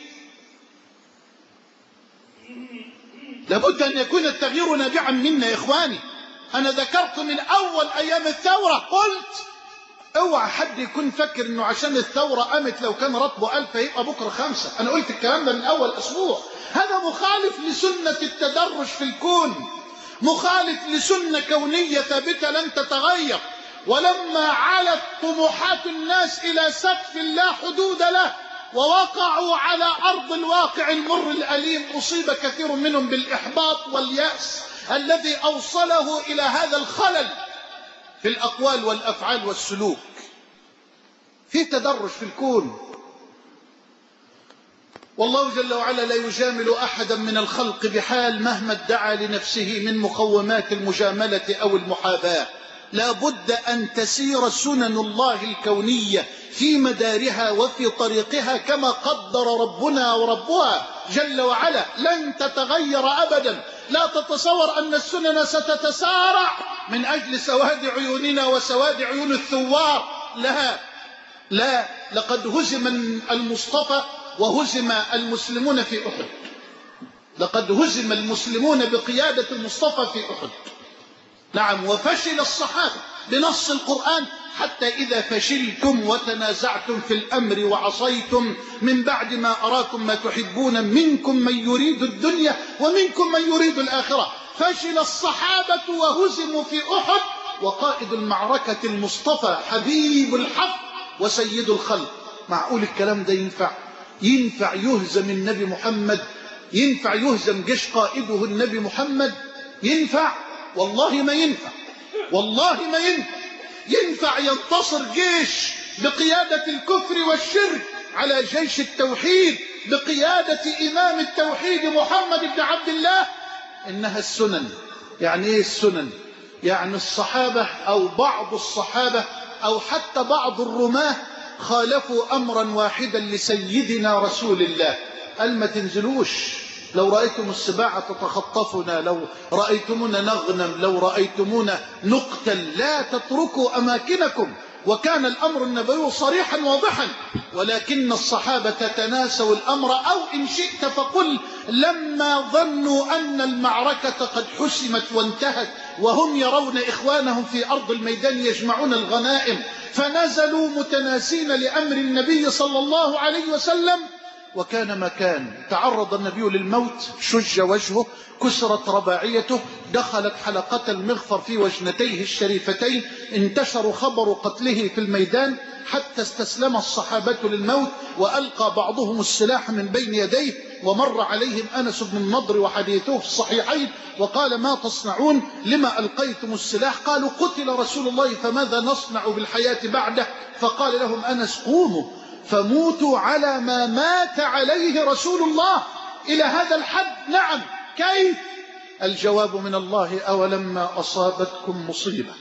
لابد أن يكون التغيير نابعا منا يا إخواني. أنا ذكرت من أول أيام الثورة قلت اوعى حد يكون فكر انه عشان الثورة قامت لو كان راتبه ألف يبقى بكرة خمسة. انا قلت الكلام ده من اول اسبوع. هذا مخالف لسنة التدرج في الكون، مخالف لسنة كونية ثابتة لن تتغير. ولما علت طموحات الناس الى سقف لا حدود له ووقعوا على ارض الواقع المر الاليم، اصيب كثير منهم بالاحباط واليأس الذي اوصله الى هذا الخلل في الأقوال والأفعال والسلوك. في تدرج في الكون، والله جل وعلا لا يجامل أحدا من الخلق بحال مهما ادعى لنفسه من مقومات المجاملة أو المحاباة. لا بد أن تسير سنن الله الكونية في مدارها وفي طريقها كما قدر ربنا وربها جل وعلا، لن تتغير أبدا. لا تتصور أن السنن ستتسارع من أجل سواد عيوننا وسواد عيون الثوار. لا لا، لقد هزم المصطفى وهزم المسلمون في أحد. لقد هزم المسلمون بقيادة المصطفى في أحد. نعم، وفشل الصحابة بنص القرآن حتى إذا فشلتم وتنازعتم في الأمر وعصيتم من بعد ما أراكم ما تحبون منكم من يريد الدنيا ومنكم من يريد الآخرة. فشل الصحابة وهزموا في أحد، وقائد المعركة المصطفى حبيب الحق وسيد الخلق. معقول الكلام ده ينفع؟ ينفع يهزم النبي محمد؟ ينفع يهزم جيش قائده النبي محمد؟ ينفع؟ والله ما ينفع، والله ما ينفع. ينفع ينتصر جيش بقيادة الكفر والشرك على جيش التوحيد بقيادة إمام التوحيد محمد بن عبد الله؟ إنها السنن. يعني إيه السنن؟ يعني الصحابة أو بعض الصحابة أو حتى بعض الرماة خالفوا أمرا واحدا لسيدنا رسول الله، قال ما تنزلوش، لو رأيتم السباع تتخطفنا، لو رأيتمونا نغنم، لو رأيتمونا نقتل، لا تتركوا أماكنكم. وكان الأمر النبوي صريحا واضحا، ولكن الصحابة تناسوا الأمر، أو إن شئت فقل لما ظنوا أن المعركة قد حسمت وانتهت وهم يرون إخوانهم في أرض الميدان يجمعون الغنائم، فنزلوا متناسين لأمر النبي صلى الله عليه وسلم. وكان مكان تعرض النبي للموت، شج وجهه، كسرت رباعيته، دخلت حلقة المغفر في وجنتيه الشريفتين، انتشر خبر قتله في الميدان حتى استسلم الصحابة للموت، وألقى بعضهم السلاح من بين يديه، ومر عليهم أنس بن النضر وحديثه في الصحيحين وقال ما تصنعون؟ لما ألقيتم السلاح؟ قالوا قتل رسول الله فماذا نصنع بالحياة بعده؟ فقال لهم أنس قوموا فموتوا على ما مات عليه رسول الله. إلى هذا الحد؟ نعم. كيف؟ الجواب من الله أولما أصابتكم مصيبة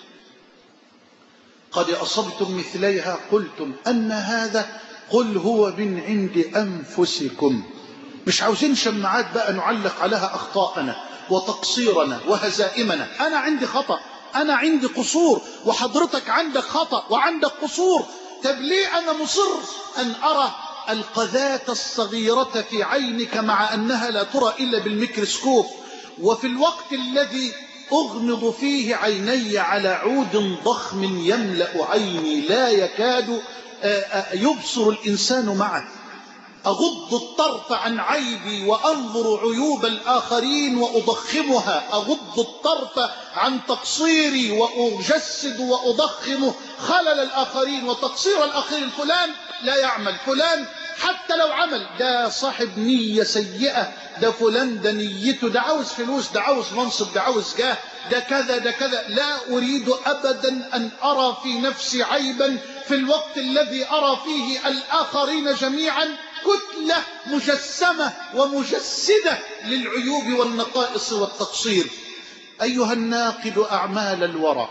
قد أصبتم مثليها قلتم أن هذا قل هو من عند أنفسكم. مش عاوزين شماعات بقى نعلق عليها أخطاءنا وتقصيرنا وهزائمنا. أنا عندي خطأ، أنا عندي قصور، وحضرتك عندك خطأ وعندك قصور. طب ليه أنا مصر أن أرى القذاة الصغيرة في عينك مع أنها لا ترى إلا بالميكروسكوب، وفي الوقت الذي أغمض فيه عيني على عود ضخم يملأ عيني لا يكاد يبصر الإنسان معه، أغض الطرف عن عيبي وأنظر عيوب الآخرين وأضخمها، أغض الطرف عن تقصيري وأجسد وأضخم خلل الآخرين وتقصير الآخرين. فلان لا يعمل، فلان حتى لو عمل ده صاحب نية سيئة، ده فلان ده نيته ده عاوز فلوس، ده عاوز منصب، ده عاوز جاه، ده كذا ده كذا. لا أريد أبدا أن أرى في نفسي عيبا في الوقت الذي أرى فيه الآخرين جميعا كتلة مجسمة ومجسدة للعيوب والنقائص والتقصير. أيها الناقد أعمال الورى،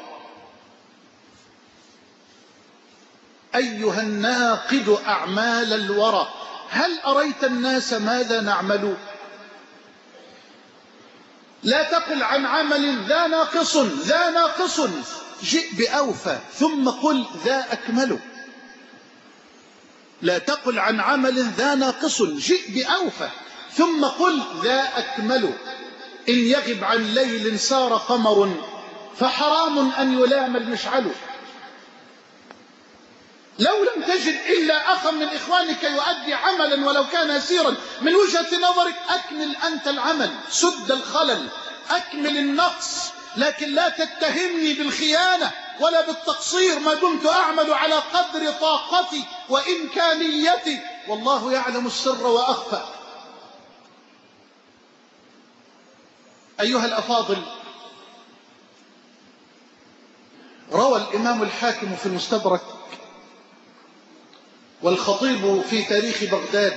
أيها الناقد أعمال الورى، هل أريت الناس ماذا نعمل؟ لا تقل عن عمل ذا ناقص ذا ناقص جئ بأوفى ثم قل ذا أكمل. لا تقل عن عمل ذا ناقص جئ بأوفى ثم قل ذا أكمل. إن يغب عن ليل سار قمر فحرام أن يلام المشعل. لو لم تجد إلا أخا من إخوانك يؤدي عملا ولو كان يسيرا من وجهة نظرك، أكمل أنت العمل، سد الخلل، أكمل النقص، لكن لا تتهمني بالخيانة ولا بالتقصير ما دمت أعمل على قدر طاقتي وإمكانيتي، والله يعلم السر وأخفى. أيها الأفاضل، روى الإمام الحاكم في المستدرك والخطيب في تاريخ بغداد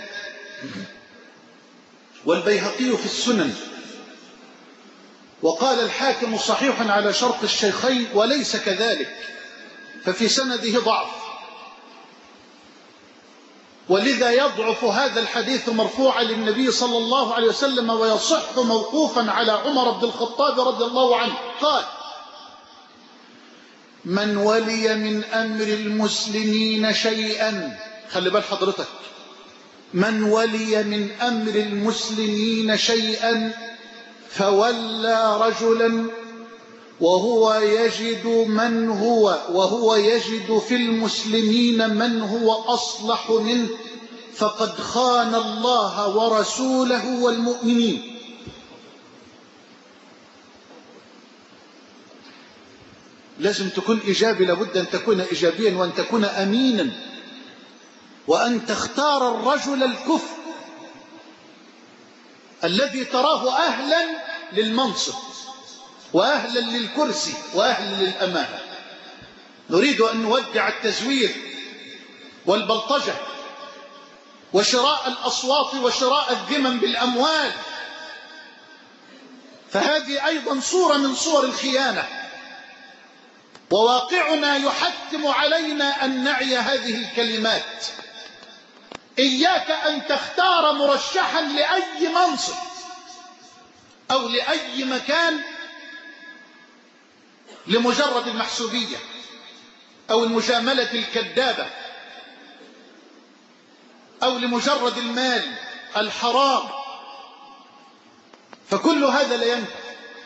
والبيهقي في السنن، وقال الحاكم صحيح على شرط الشيخين وليس كذلك، ففي سنده ضعف، ولذا يضعف هذا الحديث مرفوعا للنبي صلى الله عليه وسلم ويصح موقوفا على عمر بن الخطاب رضي الله عنه. قال: من ولي من أمر المسلمين شيئا، خلي بال حضرتك، من ولي من أمر المسلمين شيئا فولى رجلا وهو يجد من هو وهو يجد في المسلمين من هو أصلح منه فقد خان الله ورسوله والمؤمنين. لازم تكون إيجابي، لابد أن تكون إيجابيا وأن تكون أمينا، وأن تختار الرجل الكفء الذي تراه أهلا للمنصب وأهلا للكرسي وأهلا للأمانة. نريد أن نودع التزوير والبلطجة وشراء الأصوات وشراء الذمم بالأموال، فهذه أيضا صورة من صور الخيانة، وواقعنا يحتم علينا أن نعي هذه الكلمات. إياك أن تختار مرشحا لأي منصب أو لأي مكان لمجرد المحسوبية أو المجاملة الكذابة أو لمجرد المال الحرام، فكل هذا لا ينفع.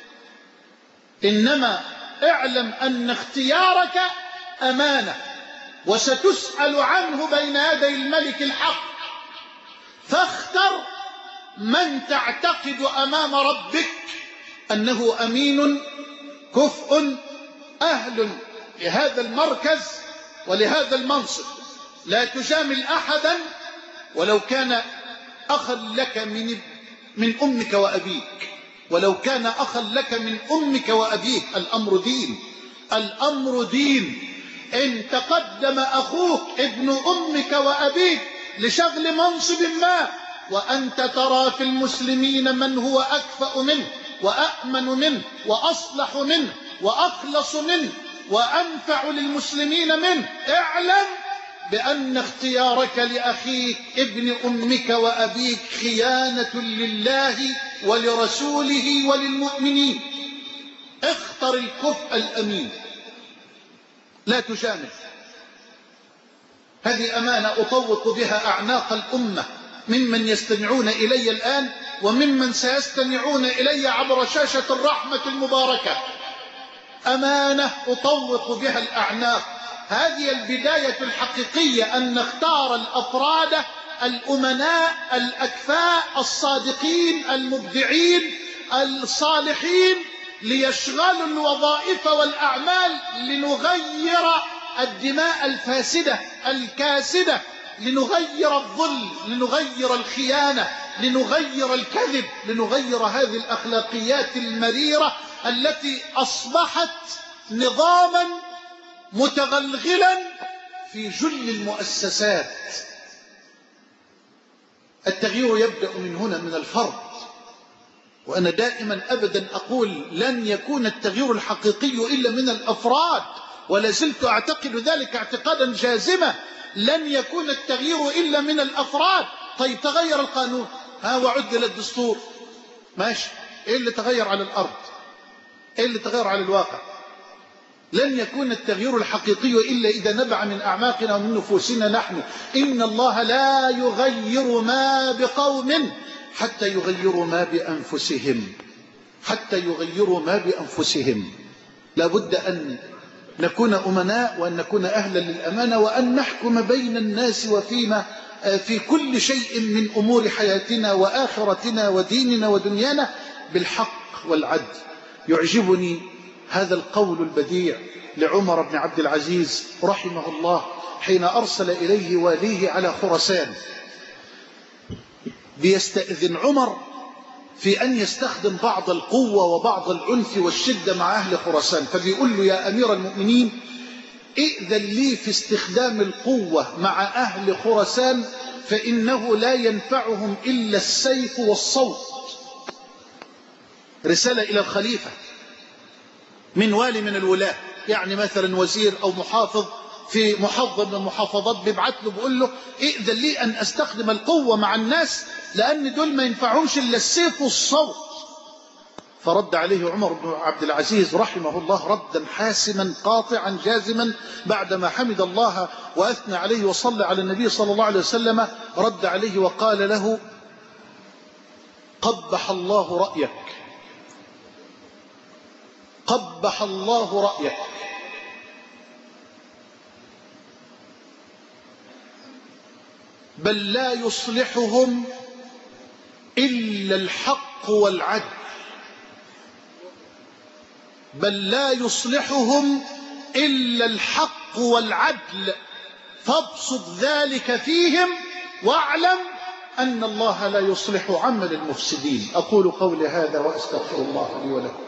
إنما اعلم أن اختيارك أمانة، وستسأل عنه بين يدي الملك الحق، فاختر من تعتقد أمام ربك أنه أمين كفء أهل لهذا المركز ولهذا المنصب. لا تجامل أحدا ولو كان أخا لك من من أمك وأبيك، ولو كان أخا لك من أمك وأبيك. الأمر دين، الأمر دين. إن تقدم أخوك ابن أمك وأبيك لشغل منصب ما، وأنت ترى في المسلمين من هو أكفأ منه وأأمن منه وأصلح منه وأخلص منه وأنفع للمسلمين منه، اعلم بأن اختيارك لأخيك ابن أمك وأبيك خيانة لله ولرسوله وللمؤمنين. اختر الكفء الأمين، لا تجامل. هذه أمانة أطوق بها أعناق الأمة ممن يستمعون إلي الآن وممن سيستمعون إلي عبر شاشة الرحمة المباركة. أمانة أطوق بها الأعناق. هذه البداية الحقيقية، أن نختار الأفراد الأمناء الأكفاء الصادقين المبدعين الصالحين ليشغلوا الوظائف والأعمال، لنغير الدماء الفاسدة الكاسدة، لنغير الظلم، لنغير الخيانة، لنغير الكذب، لنغير هذه الأخلاقيات المريرة التي أصبحت نظاما متغلغلا في جل المؤسسات. التغيير يبدأ من هنا، من الفرد. وأنا دائما أبدا أقول لن يكون التغيير الحقيقي إلا من الأفراد، ولا زلت أعتقد ذلك اعتقادا جازما. لن يكون التغيير إلا من الأفراد. طيب تغير القانون، ها وعدل الدستور، ماشي، إيه اللي تغير على الأرض؟ إيه اللي تغير على الواقع؟ لن يكون التغيير الحقيقي إلا إذا نبع من أعماقنا ومن نفوسنا نحن. إن الله لا يغير ما بقوم حتى يغيروا ما بأنفسهم، حتى يغيروا ما بأنفسهم. لابد أن نكون أمناء، وأن نكون أهلا للأمانة، وأن نحكم بين الناس وفيما في كل شيء من أمور حياتنا وآخرتنا وديننا ودنيانا بالحق والعدل. يعجبني هذا القول البديع لعمر بن عبد العزيز رحمه الله حين أرسل إليه واليه على خراسان، بيستأذن عمر في أن يستخدم بعض القوة وبعض العنف والشدة مع أهل خراسان، فبيقول له يا أمير المؤمنين ائذن لي في استخدام القوة مع أهل خراسان، فإنه لا ينفعهم إلا السيف والصوت. رسالة إلى الخليفة من والي من الولاة، يعني مثلا وزير أو محافظ في محافظة من المحافظات، بيبعت له بيقول له ائذن لي أن أستخدم القوة مع الناس، لأن دول ما ينفعهمش إلا السيف والصوت. فرد عليه عمر بن عبد العزيز رحمه الله ردا حاسما قاطعا جازما، بعدما حمد الله وأثنى عليه وصلى على النبي صلى الله عليه وسلم، رد عليه وقال له قبح الله رأيك، قبح الله رأيك. بل لا يصلحهم إلا الحق والعدل، بل لا يصلحهم إلا الحق والعدل، فابسط ذلك فيهم واعلم أن الله لا يصلح عمل المفسدين. أقول قولي هذا وأستغفر الله لي ولكم.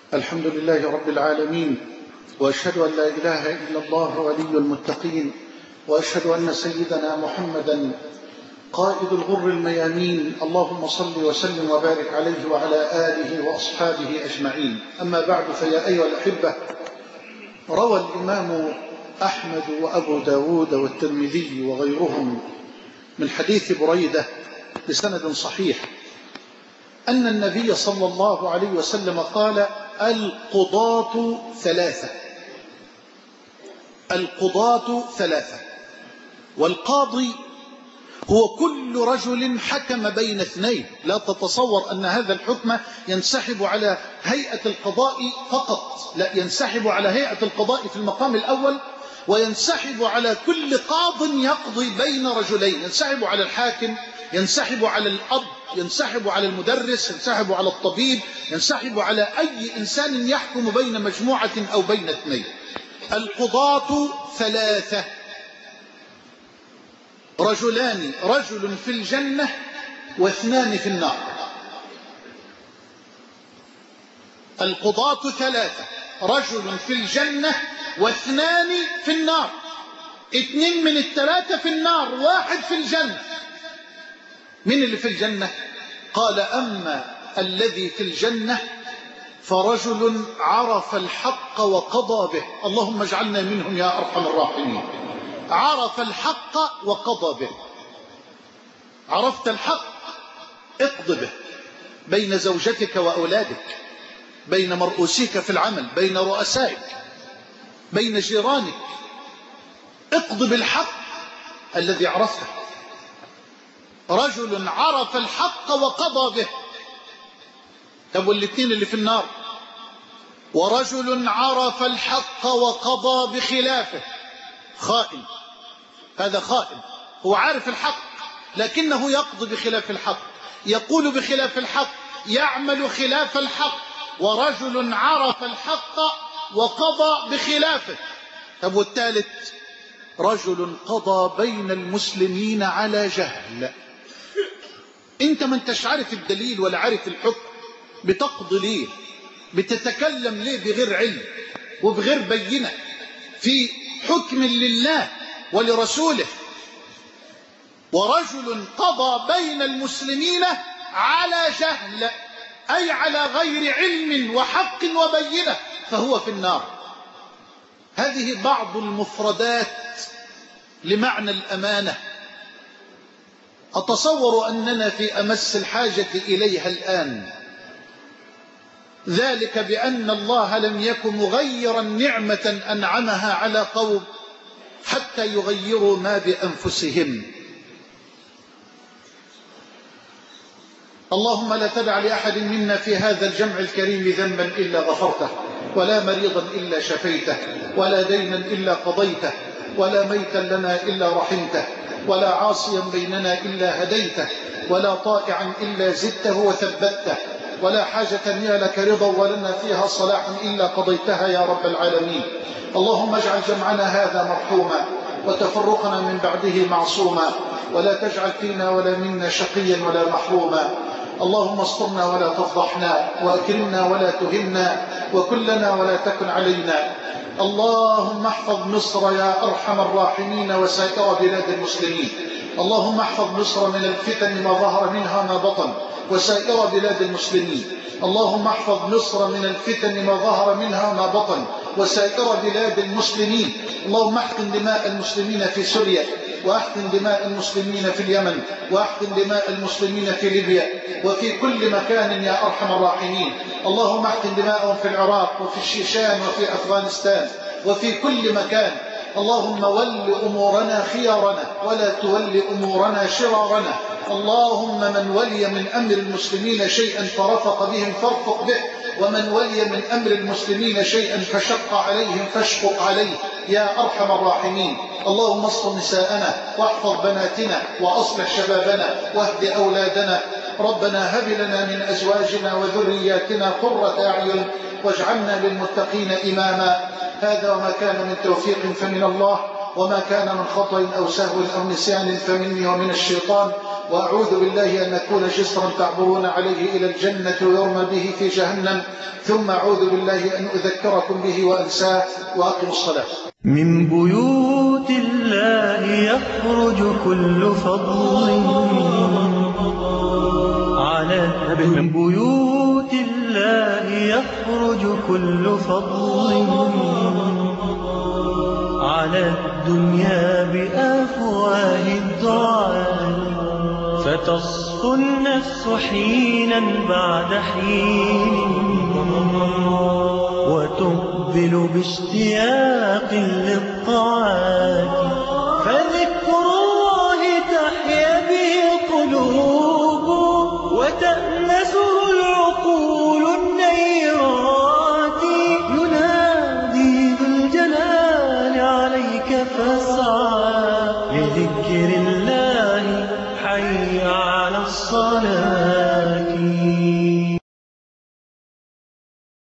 الحمد لله رب العالمين، وأشهد أن لا إله إلا الله ولي المتقين، وأشهد أن سيدنا محمدا قائد الغر الميامين. اللهم صل وسلم وبارك عليه وعلى آله وأصحابه أجمعين. أما بعد، فيا أيها الأحبة، روى الإمام أحمد وأبو داود والترمذي وغيرهم من حديث بريدة بسند صحيح أن النبي صلى الله عليه وسلم قال: القضاة ثلاثة. القضاة ثلاثة. والقاضي هو كل رجل حكم بين اثنين. لا تتصور أن هذا الحكم ينسحب على هيئة القضاء فقط، لا، ينسحب على هيئة القضاء في المقام الأول، وينسحب على كل قاض يقضي بين رجلين، ينسحب على الحاكم، ينسحب على الأب، ينسحب على المدرس، ينسحب على الطبيب، ينسحب على أي إنسان يحكم بين مجموعة أو بين اثنين. القضاة ثلاثة: رجلان، رجل في الجنة واثنان في النار. القضاة ثلاثة: رجل في الجنة واثنان في النار. اثنين من الثلاثة في النار، واحد في الجنة. من اللي في الجنة؟ قال: أما الذي في الجنة فرجل عرف الحق وقضى به. اللهم اجعلنا منهم يا أرحم الراحمين. عرف الحق وقضى به. عرفت الحق، اقض به بين زوجتك وأولادك، بين مرؤوسيك في العمل، بين رؤسائك، بين جيرانك. اقض بالحق الذي عرفته. رجل عرف الحق وقضى به. طب والاثنين اللي في النار؟ ورجل عرف الحق وقضى بخلافه. خائن، هذا خائن. هو عارف الحق لكنه يقضي بخلاف الحق، يقول بخلاف الحق، يعمل خلاف الحق. ورجل عرف الحق وقضى بخلافه. طب والثالث؟ رجل قضى بين المسلمين على جهل. انت ما انتش عارف الدليل ولا عارف الحكم، بتقضي ليه؟ بتتكلم ليه بغير علم وبغير بينة في حكم لله ولرسوله؟ ورجل قضى بين المسلمين على جهل، أي على غير علم وحق وبينة، فهو في النار. هذه بعض المفردات لمعنى الأمانة. أتصور أننا في أمس الحاجة إليها الآن، ذلك بأن الله لم يكن مغيرا نعمة أنعمها على قوم حتى يغيروا ما بأنفسهم. اللهم لا تدع لأحد منا في هذا الجمع الكريم ذنبا إلا غفرته، ولا مريضا إلا شفيته، ولا دينا إلا قضيته، ولا ميتا لنا إلا رحمته، ولا عاصيا بيننا إلا هديته، ولا طائعا إلا زدته وثبته، ولا حاجة هي لك رضا ولنا فيها صلاح إلا قضيتها يا رب العالمين. اللهم اجعل جمعنا هذا مرحوما، وتفرقنا من بعده معصوما، ولا تجعل فينا ولا منا شقيا ولا محروما. اللهم استرنا ولا تفضحنا، وأكرمنا ولا تهنا، وكلنا ولا تكن علينا. اللهم احفظ مصر يا أرحم الراحمين وسائر بلاد المسلمين. اللهم احفظ مصر من الفتن ما ظهر منها ما بطن، وسائر بلاد المسلمين. اللهم احفظ مصر من الفتن ما ظهر منها ما بطن، وسائر بلاد المسلمين. اللهم احقن دماء المسلمين في سوريا، واحقن دماء المسلمين في اليمن، واحقن دماء المسلمين في ليبيا وفي كل مكان يا أرحم الراحمين. اللهم احقن دماءهم في العراق وفي الشيشان وفي أفغانستان وفي كل مكان. اللهم ول أمورنا خيارنا، ولا تول أمورنا شرارنا. اللهم من ولي من أمر المسلمين شيئا فرفق بهم فارفق به، ومن ولي من أمر المسلمين شيئا فشق عليهم فاشقق عليه يا أرحم الراحمين. اللهم استر نساءنا، واحفظ بناتنا، وأصلح شبابنا، واهد أولادنا. ربنا هب لنا من أزواجنا وذرياتنا قرة أعين، واجعلنا للمتقين إماما. هذا وما كان من توفيق فمن الله، وما كان من خطأ أو سهو أو نسيان فمني ومن الشيطان. وأعوذ بالله أن أكون جسرا تعبرون عليه إلى الجنة ويرمى به في جهنم، ثم أعوذ بالله أن أذكركم به وأنساه. وأقم الصلاة. من بيوت الله يخرج كل فضل على من بيوت الله يخرج كل فضل على الدنيا بأفواه الدعاء، فتصفو النفس حينا بعد حين وتقبل باشتياق للطاعات، فذكر